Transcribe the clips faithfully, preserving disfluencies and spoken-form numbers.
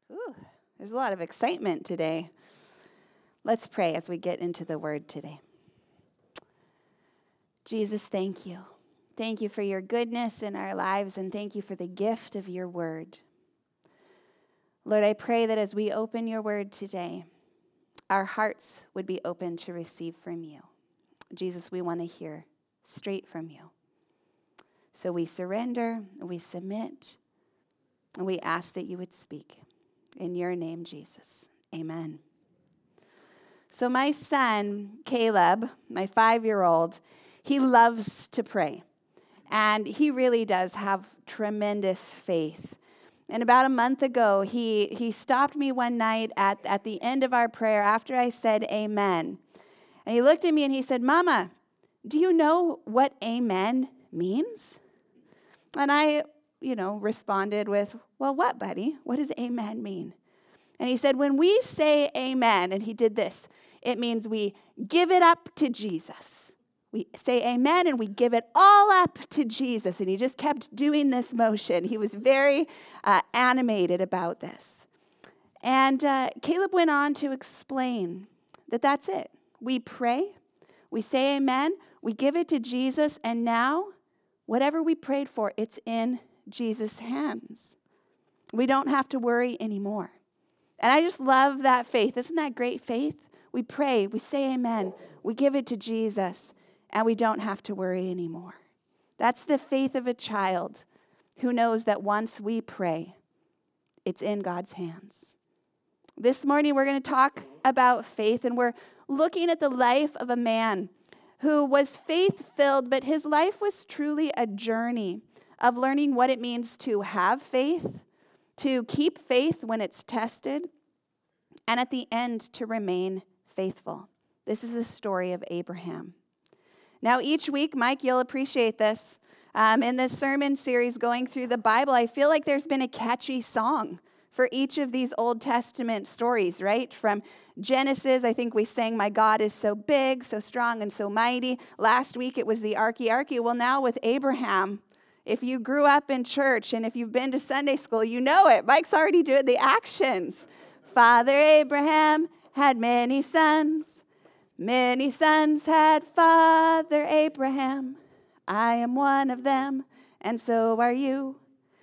Ooh, there's a lot of excitement today. Let's pray as we get into the word today. Jesus, thank you. Thank you for your goodness in our lives, and thank you for the gift of your word. Lord, I pray that as we open your word today, our hearts would be open to receive from you. Jesus, we want to hear straight from you. So we surrender, we submit, and we ask that you would speak. In your name, Jesus. Amen. So my son, Caleb, my five-year-old, he loves to pray. And he really does have tremendous faith. And about a month ago, he, he stopped me one night at, at the end of our prayer after I said amen. And he looked at me and he said, "Mama, do you know what amen means?" And I, you know, responded with, "Well, what, buddy? What does amen mean?" And he said, "When we say amen," and he did this, it means we give it up to Jesus. We say amen and we give it all up to Jesus. And he just kept doing this motion. He was very uh, animated about this. And uh, Caleb went on to explain that that's it. We pray, we say amen, we give it to Jesus, and now whatever we prayed for, it's in Jesus' hands. We don't have to worry anymore. And I just love that faith. Isn't that great faith? We pray, we say amen, we give it to Jesus, and we don't have to worry anymore. That's the faith of a child who knows that once we pray, it's in God's hands. This morning, we're going to talk about faith, and we're looking at the life of a man who was faith-filled, but his life was truly a journey of learning what it means to have faith, to keep faith when it's tested, and at the end, to remain faithful. This is the story of Abraham. Now, each week, Mike, you'll appreciate this. Um, in this sermon series going through the Bible, I feel like there's been a catchy song for each of these Old Testament stories, right? From Genesis, I think we sang, "My God is so big, so strong, and so mighty." Last week, it was the Arky Arky. Well, now with Abraham, if you grew up in church and if you've been to Sunday school, you know it. Mike's already doing the actions. Father Abraham had many sons. Many sons had Father Abraham. I am one of them, and so are you.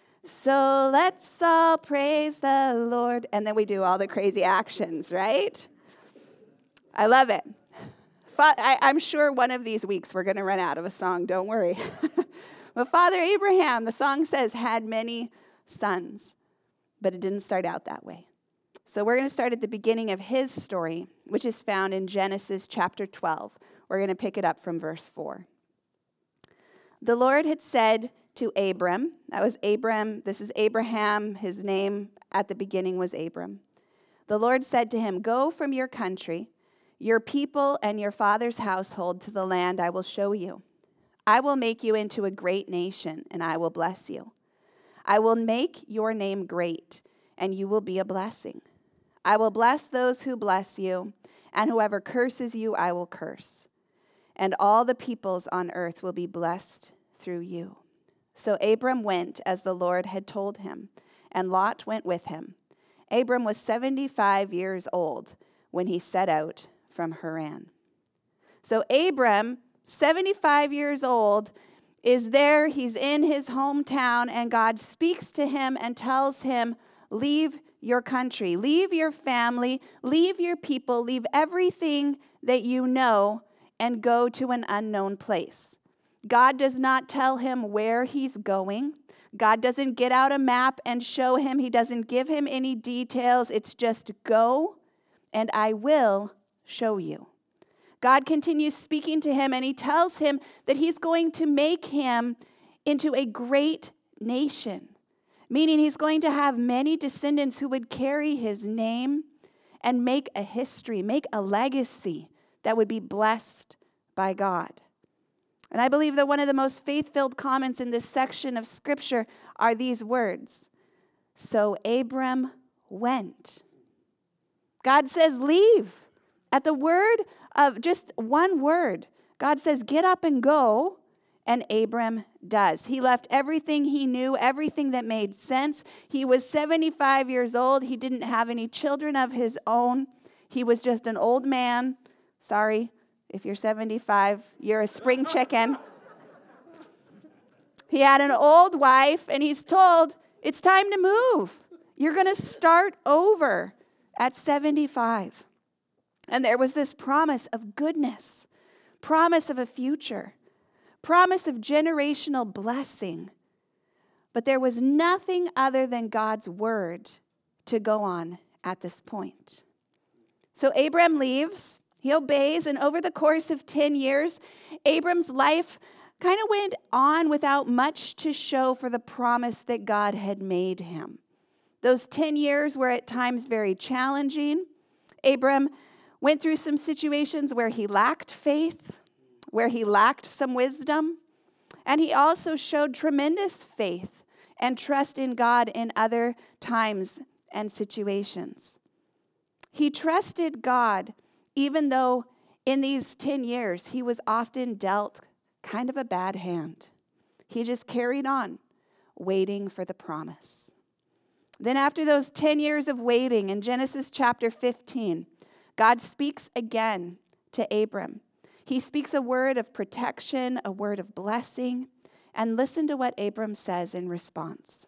So let's all praise the Lord. And then we do all the crazy actions, right? I love it. Fa- I, I'm sure one of these weeks we're going to run out of a song. Don't worry. But Father Abraham, the song says, had many sons. But it didn't start out that way. So we're going to start at the beginning of his story, which is found in Genesis chapter twelve. We're going to pick it up from verse four. The Lord had said to Abram, that was Abram, this is Abraham, his name at the beginning was Abram. The Lord said to him, "Go from your country, your people, and your father's household to the land I will show you. I will make you into a great nation, and I will bless you. I will make your name great, and you will be a blessing. I will bless those who bless you, and whoever curses you, I will curse. And all the peoples on earth will be blessed through you." So Abram went as the Lord had told him, and Lot went with him. Abram was seventy-five years old when he set out from Haran. So Abram, seventy-five years old, is there. He's in his hometown, and God speaks to him and tells him, leave your country, leave your family, leave your people, leave everything that you know, and go to an unknown place. God does not tell him where he's going. God doesn't get out a map and show him. He doesn't give him any details. It's just go, and I will show you. God continues speaking to him, and he tells him that he's going to make him into a great nation, meaning he's going to have many descendants who would carry his name and make a history, make a legacy that would be blessed by God. And I believe that one of the most faith-filled comments in this section of Scripture are these words. So Abram went. God says, leave. At the word of just one word, God says, get up and go. And Abram does. He left everything he knew, everything that made sense. He was seventy-five years old. He didn't have any children of his own. He was just an old man. Sorry, if you're seventy-five, you're a spring chicken. He had an old wife, and he's told, it's time to move. You're going to start over at seventy-five. And there was this promise of goodness, promise of a future, promise of generational blessing. But there was nothing other than God's word to go on at this point. So Abram leaves, he obeys, and over the course of ten years, Abram's life kind of went on without much to show for the promise that God had made him. Those ten years were at times very challenging. Abram went through some situations where he lacked faith, where he lacked some wisdom, and he also showed tremendous faith and trust in God in other times and situations. He trusted God even though in these ten years he was often dealt kind of a bad hand. He just carried on, waiting for the promise. Then after those ten years of waiting, in Genesis chapter fifteen, God speaks again to Abram. He speaks a word of protection, a word of blessing, and listen to what Abram says in response.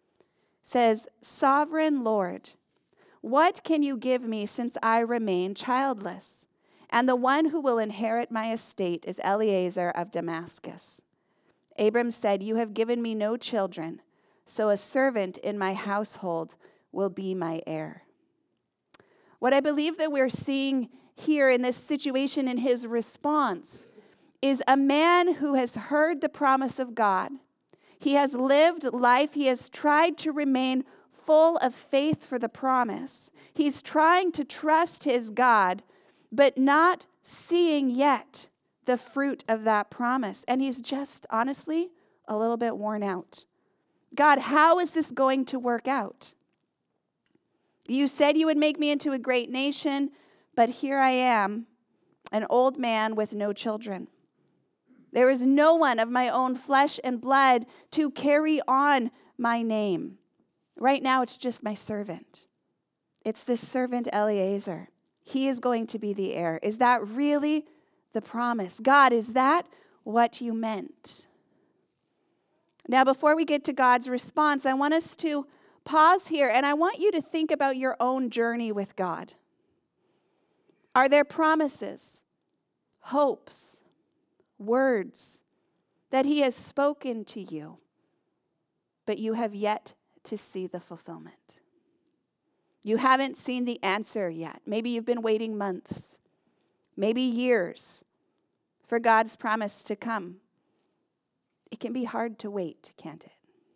Says, "Sovereign Lord, what can you give me since I remain childless? And the one who will inherit my estate is Eliezer of Damascus." Abram said, "You have given me no children, so a servant in my household will be my heir." What I believe that we're seeing here in this situation in his response is a man who has heard the promise of God. He has lived life. He has tried to remain full of faith for the promise. He's trying to trust his God, but not seeing yet the fruit of that promise. And he's just, honestly, a little bit worn out. God, how is this going to work out? You said you would make me into a great nation, but here I am, an old man with no children. There is no one of my own flesh and blood to carry on my name. Right now, it's just my servant. It's this servant Eliezer. He is going to be the heir. Is that really the promise? God, is that what you meant? Now, before we get to God's response, I want us to pause here, and I want you to think about your own journey with God. Are there promises, hopes, words that he has spoken to you, but you have yet to see the fulfillment? You haven't seen the answer yet. Maybe you've been waiting months, maybe years for God's promise to come. It can be hard to wait, can't it?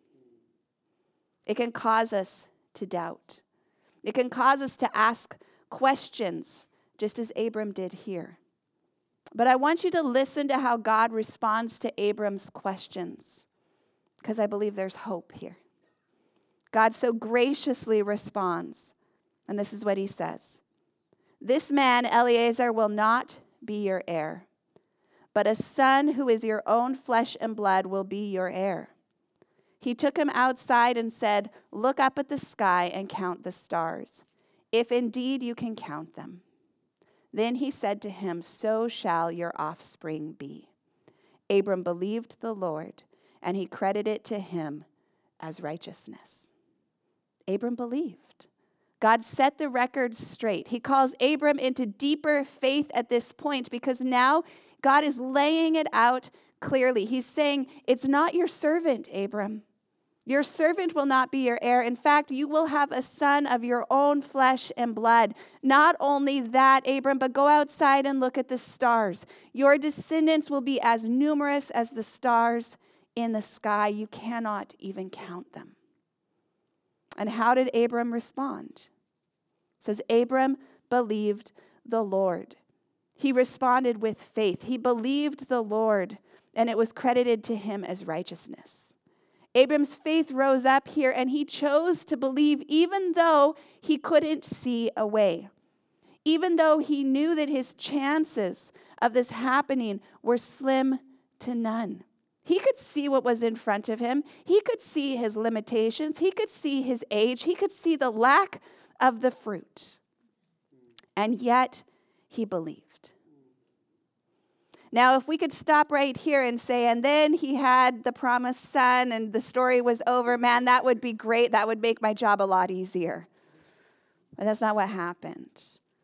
It can cause us to doubt. It can cause us to ask questions, just as Abram did here. But I want you to listen to how God responds to Abram's questions, because I believe there's hope here. God so graciously responds, and this is what he says. "This man, Eliezer, will not be your heir, but a son who is your own flesh and blood will be your heir." He took him outside and said, "Look up at the sky and count the stars, if indeed you can count them." Then he said to him, "So shall your offspring be." Abram believed the Lord, and he credited it to him as righteousness. Abram believed. God set the record straight. He calls Abram into deeper faith at this point because now God is laying it out clearly. He's saying, it's not your servant, Abram. Your servant will not be your heir. In fact, you will have a son of your own flesh and blood. Not only that, Abram, but go outside and look at the stars. Your descendants will be as numerous as the stars in the sky. You cannot even count them. And how did Abram respond? It says, Abram believed the Lord. He responded with faith. He believed the Lord, and it was credited to him as righteousness. Abram's faith rose up here, and he chose to believe even though he couldn't see a way. Even though he knew that his chances of this happening were slim to none. He could see what was in front of him. He could see his limitations. He could see his age. He could see the lack of the fruit. And yet, he believed. Now, if we could stop right here and say, and then he had the promised son and the story was over, man, that would be great. That would make my job a lot easier. But that's not what happened.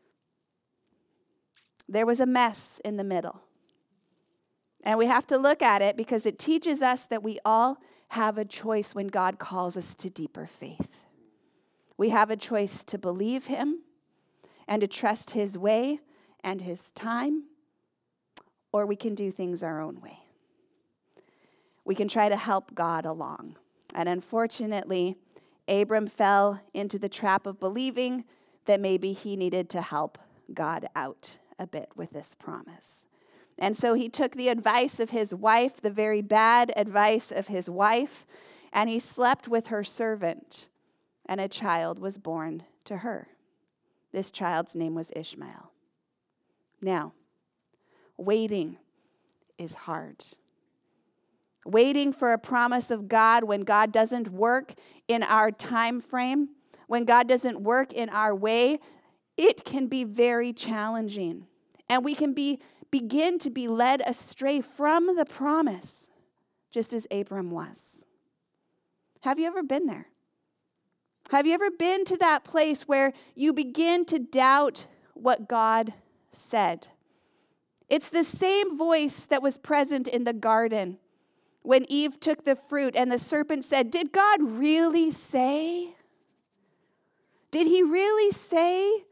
There was a mess in the middle. And we have to look at it because it teaches us that we all have a choice when God calls us to deeper faith. We have a choice to believe him and to trust his way and his time, or we can do things our own way. We can try to help God along. And unfortunately, Abram fell into the trap of believing that maybe he needed to help God out a bit with this promise. And so he took the advice of his wife, the very bad advice of his wife, and he slept with her servant, and a child was born to her. This child's name was Ishmael. Now, waiting is hard. Waiting for a promise of God when God doesn't work in our time frame, when God doesn't work in our way, it can be very challenging. And we can be begin to be led astray from the promise, just as Abram was. Have you ever been there? Have you ever been to that place where you begin to doubt what God said? It's the same voice that was present in the garden when Eve took the fruit and the serpent said, "Did God really say? Did he really say?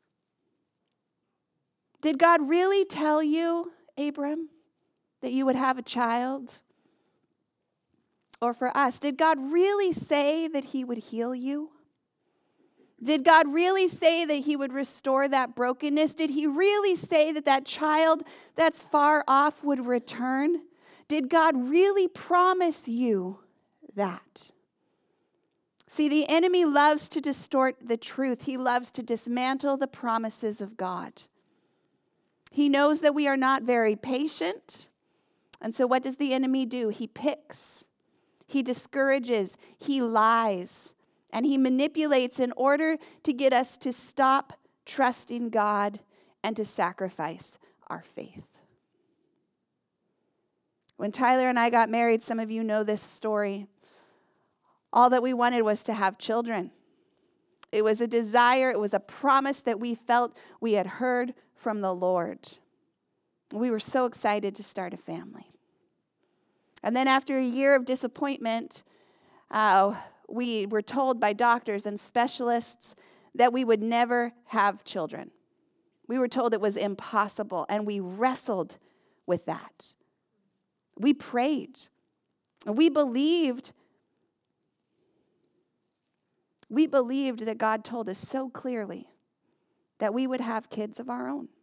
Did God really tell you, Abram, that you would have a child?" Or for us, did God really say that he would heal you? Did God really say that he would restore that brokenness? Did he really say that that child that's far off would return? Did God really promise you that? See, the enemy loves to distort the truth. He loves to dismantle the promises of God. He knows that we are not very patient. And so what does the enemy do? He picks, he discourages, he lies, and he manipulates in order to get us to stop trusting God and to sacrifice our faith. When Tyler and I got married, some of you know this story. All that we wanted was to have children. It was a desire, it was a promise that we felt we had heard from the Lord. We were so excited to start a family. And then after a year of disappointment, uh, we were told by doctors and specialists that we would never have children. We were told it was impossible, and we wrestled with that. We prayed. We believed We believed that God told us so clearly that we would have kids of our own.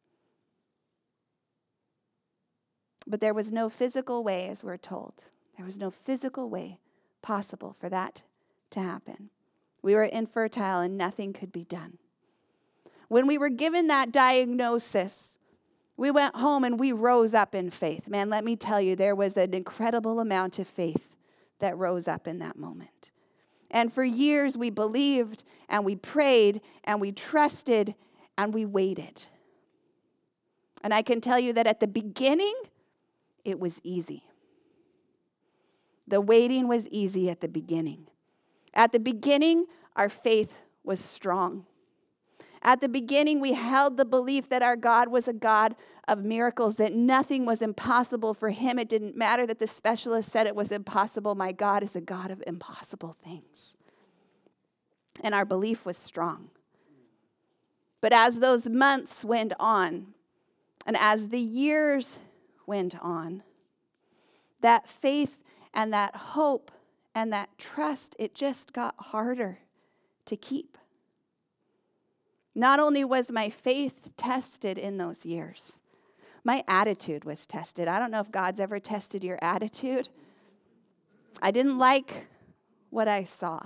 But there was no physical way, as we're told. There was no physical way possible for that to happen. We were infertile and nothing could be done. When we were given that diagnosis, we went home and we rose up in faith. Man, let me tell you, there was an incredible amount of faith that rose up in that moment. And for years we believed and we prayed and we trusted and we waited. And I can tell you that at the beginning, it was easy. The waiting was easy at the beginning. At the beginning, our faith was strong. At the beginning, we held the belief that our God was a God of miracles, that nothing was impossible for him. It didn't matter that the specialist said it was impossible. My God is a God of impossible things. And our belief was strong. But as those months went on, and as the years went on, that faith and that hope and that trust, it just got harder to keep. Not only was my faith tested in those years, my attitude was tested. I don't know if God's ever tested your attitude. I didn't like what I saw.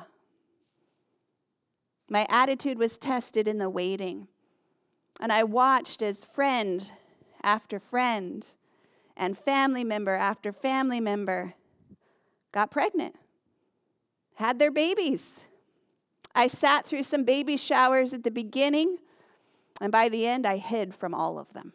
My attitude was tested in the waiting. And I watched as friend after friend And family member after family member got pregnant, had their babies. I sat through some baby showers at the beginning, and by the end, I hid from all of them.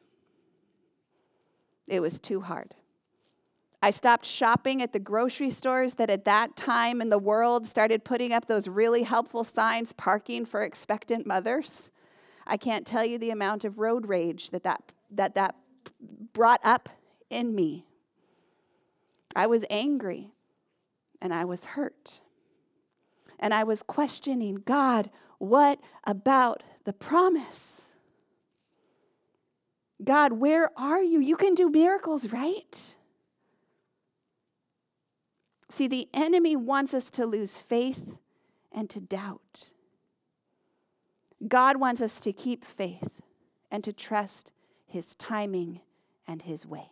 It was too hard. I stopped shopping at the grocery stores that at that time in the world started putting up those really helpful signs, parking for expectant mothers. I can't tell you the amount of road rage that that, that, that brought up in me. I was angry, and I was hurt. And I was questioning, God, what about the promise? God, where are you? You can do miracles, right? See, the enemy wants us to lose faith and to doubt. God wants us to keep faith and to trust his timing and his way.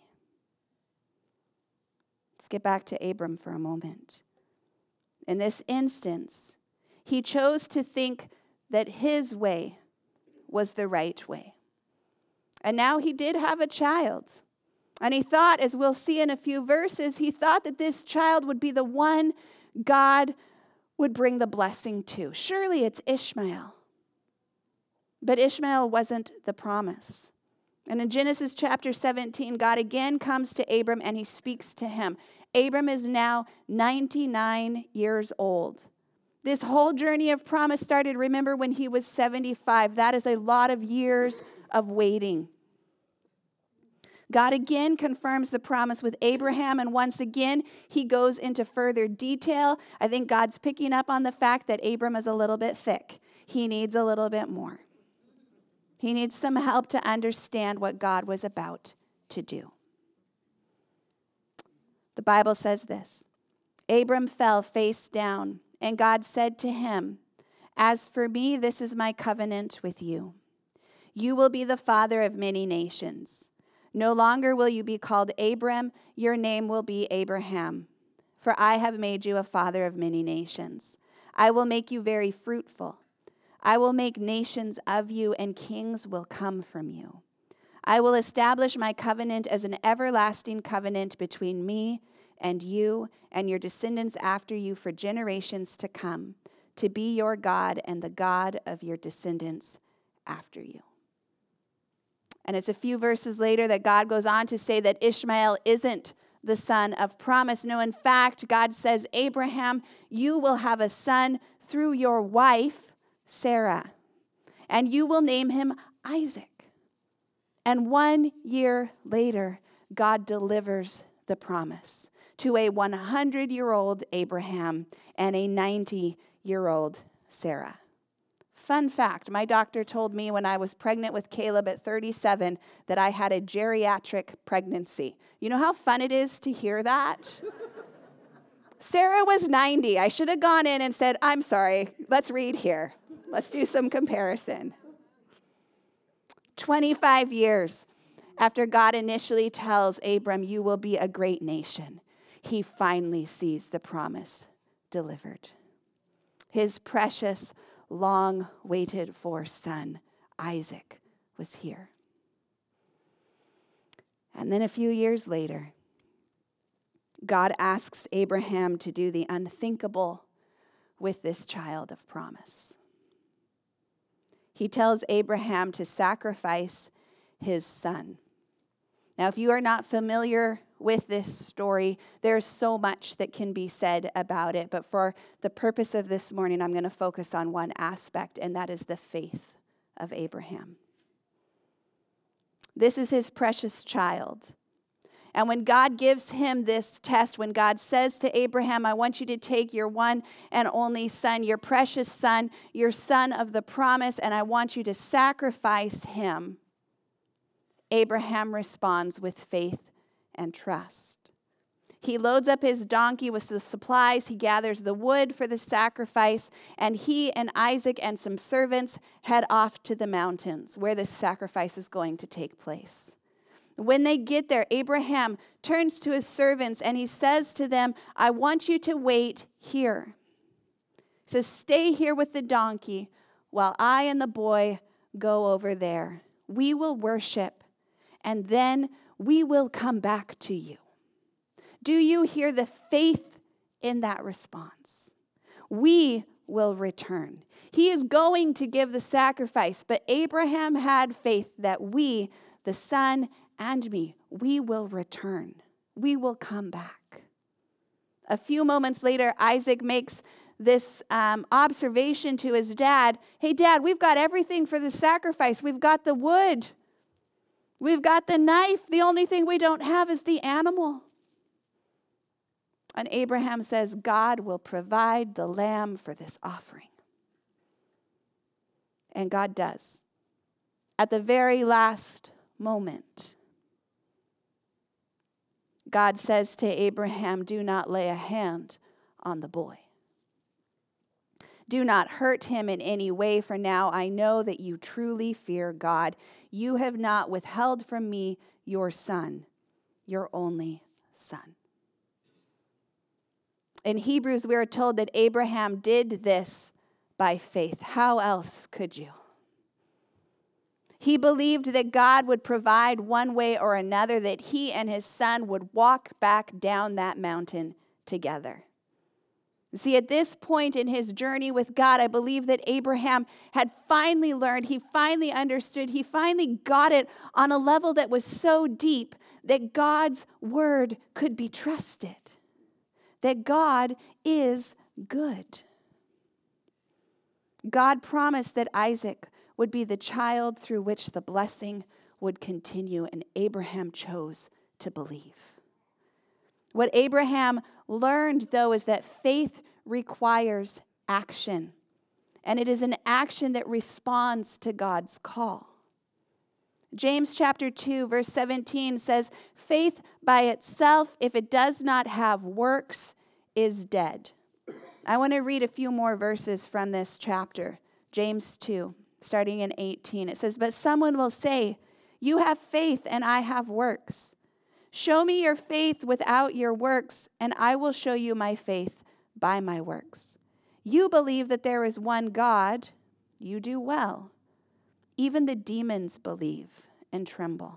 Let's get back to Abram for a moment. In this instance, he chose to think that his way was the right way. And now he did have a child. And he thought, as we'll see in a few verses, he thought that this child would be the one God would bring the blessing to. Surely it's Ishmael. But Ishmael wasn't the promise. And in Genesis chapter seventeen, God again comes to Abram and he speaks to him. Abram is now ninety-nine years old. This whole journey of promise started, remember, when he was seventy-five. That is a lot of years of waiting. God again confirms the promise with Abraham, and once again, he goes into further detail. I think God's picking up on the fact that Abram is a little bit thick. He needs a little bit more. He needs some help to understand what God was about to do. The Bible says this: Abram fell face down, and God said to him, "As for me, this is my covenant with you. You will be the father of many nations. No longer will you be called Abram, your name will be Abraham. For I have made you a father of many nations. I will make you very fruitful. I will make nations of you, and kings will come from you. I will establish my covenant as an everlasting covenant between me and you and your descendants after you for generations to come, to be your God and the God of your descendants after you." And it's a few verses later that God goes on to say that Ishmael isn't the son of promise. No, in fact, God says, "Abraham, you will have a son through your wife, Sarah, and you will name him Isaac." And one year later, God delivers the promise to a hundred-year-old Abraham and a ninety-year-old Sarah. Fun fact, my doctor told me when I was pregnant with Caleb at thirty-seven that I had a geriatric pregnancy. You know how fun it is to hear that? Sarah was ninety. I should have gone in and said, "I'm sorry, let's read here. Let's do some comparison." twenty-five years after God initially tells Abram, "You will be a great nation," he finally sees the promise delivered. His precious, long-waited-for son, Isaac, was here. And then a few years later, God asks Abraham to do the unthinkable with this child of promise. He tells Abraham to sacrifice his son. Now, if you are not familiar with this story, there's so much that can be said about it. But for the purpose of this morning, I'm going to focus on one aspect, and that is the faith of Abraham. This is his precious child. And when God gives him this test, when God says to Abraham, "I want you to take your one and only son, your precious son, your son of the promise, and I want you to sacrifice him," Abraham responds with faith and trust. He loads up his donkey with the supplies. He gathers the wood for the sacrifice, and he and Isaac and some servants head off to the mountains where this sacrifice is going to take place. When they get there, Abraham turns to his servants and he says to them, "I want you to wait here." He says, "Stay here with the donkey while I and the boy go over there. We will worship, and then we will come back to you. Do you hear the faith in that response? We will return. He is going to give the sacrifice, but Abraham had faith that we, the son and me, we will return. We will come back. A few moments later, Isaac makes this um, observation to his dad. Hey, Dad, we've got everything for the sacrifice. We've got the wood. We've got the knife. The only thing we don't have is the animal. And Abraham says, God will provide the lamb for this offering. And God does. At the very last moment, God says to Abraham, do not lay a hand on the boy. Do not hurt him in any way, for now I know that you truly fear God. You have not withheld from me your son, your only son. In Hebrews, we are told that Abraham did this by faith. How else could you? He believed that God would provide one way or another, that he and his son would walk back down that mountain together. See, at this point in his journey with God, I believe that Abraham had finally learned, he finally understood, he finally got it on a level that was so deep that God's word could be trusted, that God is good. God promised that Isaac would be the child through which the blessing would continue, and Abraham chose to believe. What Abraham learned, though, is that faith requires action, and it is an action that responds to God's call. James chapter two, verse seventeen says, faith by itself, if it does not have works, is dead. I want to read a few more verses from this chapter, James two, starting in eighteen. It says, but someone will say, you have faith and I have works. Show me your faith without your works, and I will show you my faith by my works. You believe that there is one God. You do well. Even the demons believe and tremble.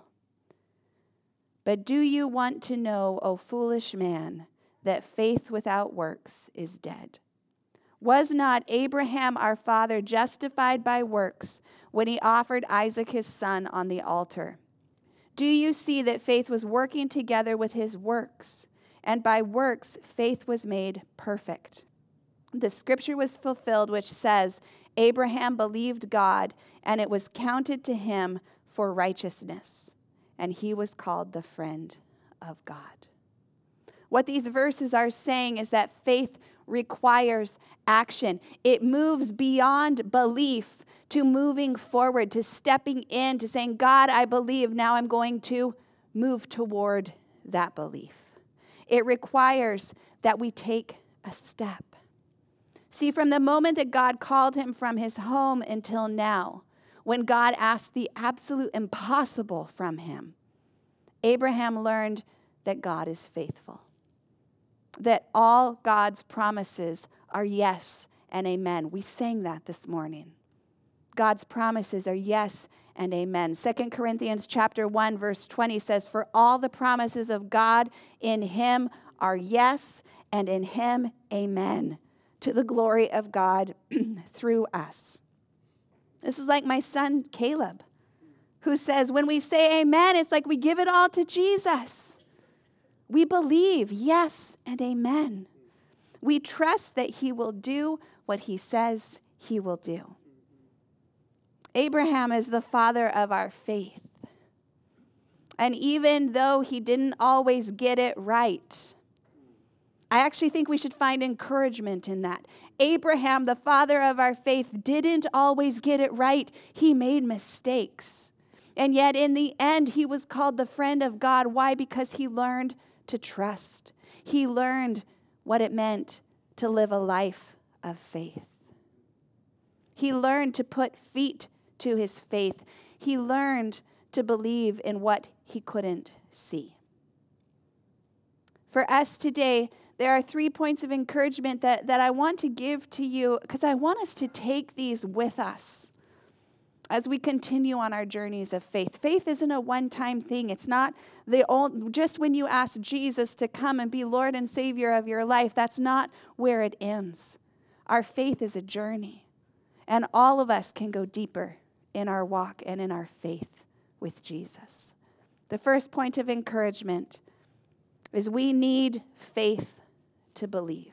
But do you want to know, O foolish man, that faith without works is dead? Was not Abraham our father justified by works when he offered Isaac his son on the altar? Do you see that faith was working together with his works? And by works, faith was made perfect. The scripture was fulfilled, which says, Abraham believed God, and it was counted to him for righteousness. And he was called the friend of God. What these verses are saying is that faith requires action. It moves beyond belief to moving forward, to stepping in, to saying, God, I believe. Now I'm going to move toward that belief. It requires that we take a step. See, from the moment that God called him from his home until now, when God asked the absolute impossible from him, Abraham learned that God is faithful, that all God's promises are yes and amen. We sang that this morning. God's promises are yes and amen. Second Corinthians chapter one, verse twenty says, for all the promises of God in him are yes, and in him amen, to the glory of God through us. This is like my son Caleb, who says when we say amen, it's like we give it all to Jesus. We believe yes and amen. We trust that he will do what he says he will do. Abraham is the father of our faith. And even though he didn't always get it right, I actually think we should find encouragement in that. Abraham, the father of our faith, didn't always get it right. He made mistakes. And yet in the end, he was called the friend of God. Why? Because he learned to trust. He learned what it meant to live a life of faith. He learned to put feet to his faith. He learned to believe in what he couldn't see. For us today, there are three points of encouragement that, that I want to give to you because I want us to take these with us. as we continue on our journeys of faith. Faith isn't a one-time thing. It's not the old, just when you ask Jesus to come and be Lord and Savior of your life, that's not where it ends. Our faith is a journey, and all of us can go deeper in our walk and in our faith with Jesus. The first point of encouragement is we need faith to believe.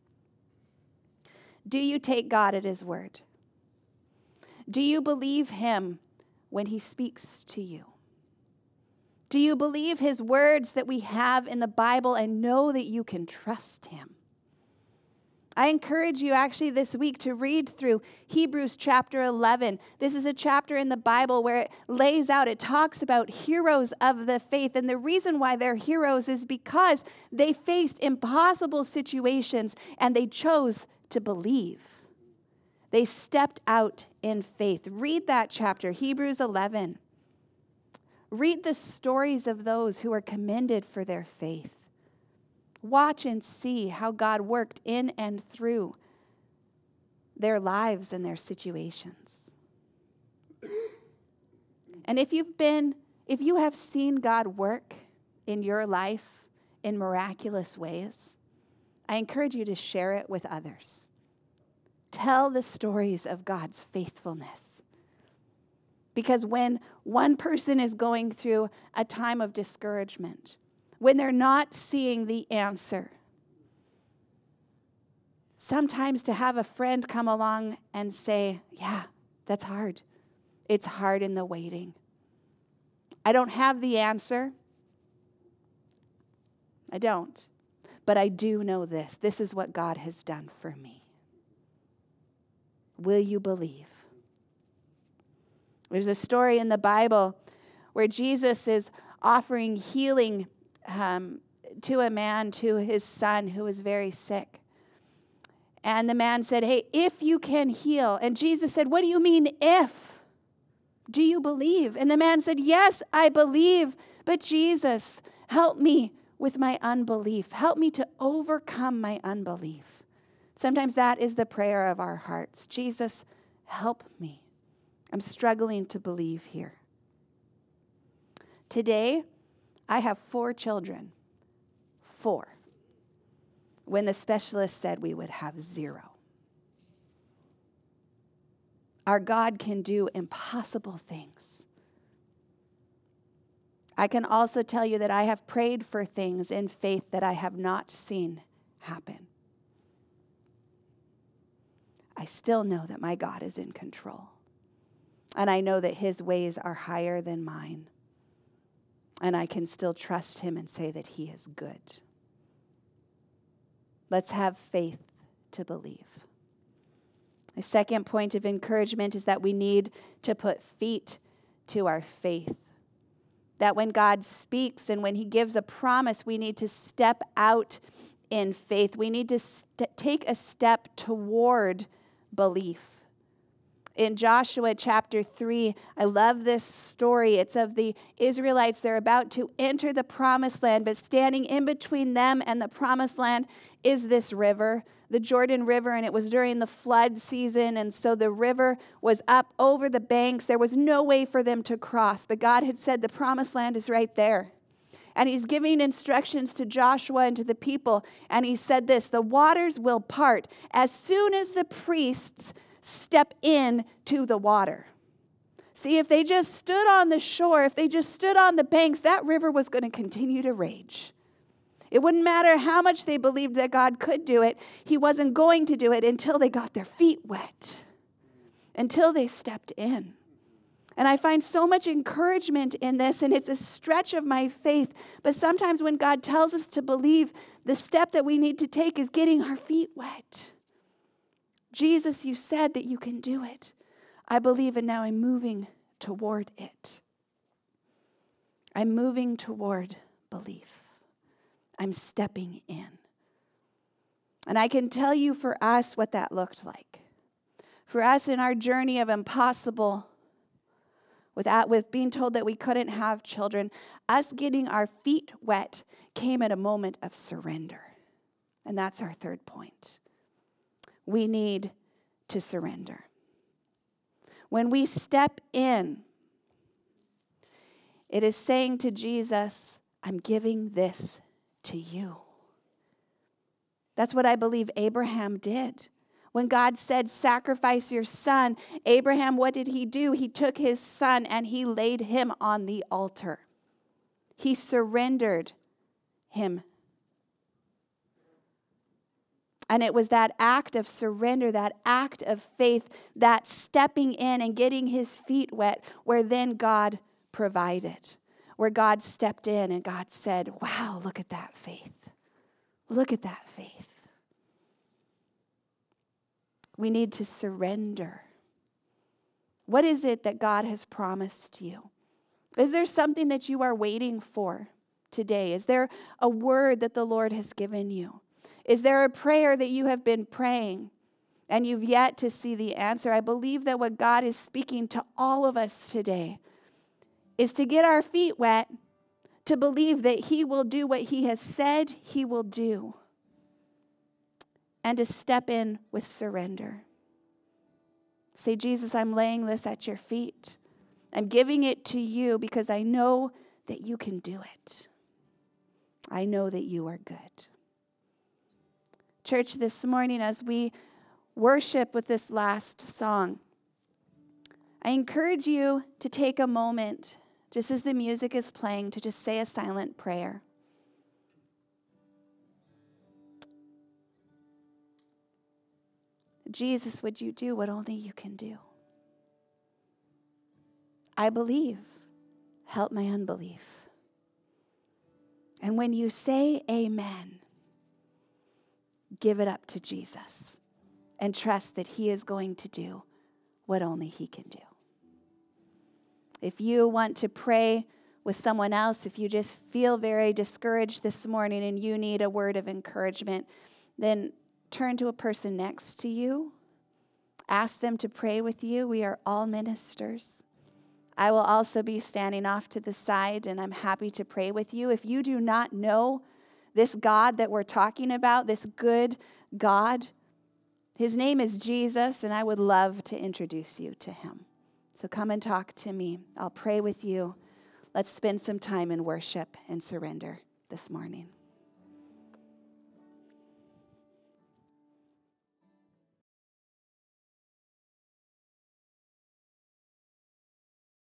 Do you take God at his word? Do you believe him when he speaks to you? Do you believe his words that we have in the Bible and know that you can trust him? I encourage you actually this week to read through Hebrews chapter eleven. This is a chapter in the Bible where it lays out, it talks about heroes of the faith. And the reason why they're heroes is because they faced impossible situations and they chose to believe. They stepped out in faith. Read that chapter, Hebrews eleven. Read the stories of those who are commended for their faith. Watch and see how God worked in and through their lives and their situations. And if you've been, if you have seen God work in your life in miraculous ways, I encourage you to share it with others. Tell the stories of God's faithfulness. Because when one person is going through a time of discouragement, when they're not seeing the answer, sometimes to have a friend come along and say, yeah, that's hard. It's hard in the waiting. I don't have the answer. I don't. But I do know this. This is what God has done for me. Will you believe? There's a story in the Bible where Jesus is offering healing um, to a man, to his son who was very sick. And the man said, hey, if you can heal. And Jesus said, what do you mean if? Do you believe? And the man said, yes, I believe. But Jesus, help me with my unbelief. Help me to overcome my unbelief. Sometimes that is the prayer of our hearts. Jesus, help me. I'm struggling to believe here. Today, I have four children. Four. When the specialist said we would have zero. Our God can do impossible things. I can also tell you that I have prayed for things in faith that I have not seen happen. I still know that my God is in control. And I know that his ways are higher than mine. And I can still trust him and say that he is good. Let's have faith to believe. The second point of encouragement is that we need to put feet to our faith. That when God speaks and when he gives a promise, we need to step out in faith. We need to st- take a step toward belief. In Joshua chapter three, I love this story. It's of the Israelites. They're about to enter the promised land, but standing in between them and the promised land is this river, the Jordan River, and it was during the flood season, and so the river was up over the banks. There was no way for them to cross, but God had said the promised land is right there. And he's giving instructions to Joshua and to the people, and he said this, the waters will part as soon as the priests step in to the water. See, if they just stood on the shore, if they just stood on the banks, that river was going to continue to rage. It wouldn't matter how much they believed that God could do it. He wasn't going to do it until they got their feet wet, until they stepped in. And I find so much encouragement in this, and it's a stretch of my faith. But sometimes when God tells us to believe, the step that we need to take is getting our feet wet. Jesus, you said that you can do it. I believe, and now I'm moving toward it. I'm moving toward belief. I'm stepping in. And I can tell you for us what that looked like. For us in our journey of impossible, without, with being told that we couldn't have children, us getting our feet wet came at a moment of surrender. And that's our third point. We need to surrender. When we step in, it is saying to Jesus, I'm giving this to you. That's what I believe Abraham did. When God said, sacrifice your son, Abraham, what did he do? He took his son and he laid him on the altar. He surrendered him. And it was that act of surrender, that act of faith, that stepping in and getting his feet wet, where then God provided, where God stepped in and God said, wow, look at that faith. Look at that faith. We need to surrender. What is it that God has promised you? Is there something that you are waiting for today? Is there a word that the Lord has given you? Is there a prayer that you have been praying and you've yet to see the answer? I believe that what God is speaking to all of us today is to get our feet wet, to believe that he will do what he has said he will do, and to step in with surrender. Say, Jesus, I'm laying this at your feet. I'm giving it to you because I know that you can do it. I know that you are good. Church, this morning as we worship with this last song, I encourage you to take a moment, just as the music is playing, to just say a silent prayer. Jesus, would you do what only you can do? I believe. Help my unbelief. And when you say amen, give it up to Jesus and trust that he is going to do what only he can do. If you want to pray with someone else, if you just feel very discouraged this morning and you need a word of encouragement, then turn to a person next to you. Ask them to pray with you. We are all ministers. I will also be standing off to the side, and I'm happy to pray with you. If you do not know this God that we're talking about, this good God, his name is Jesus, and I would love to introduce you to him. So come and talk to me. I'll pray with you. Let's spend some time in worship and surrender this morning.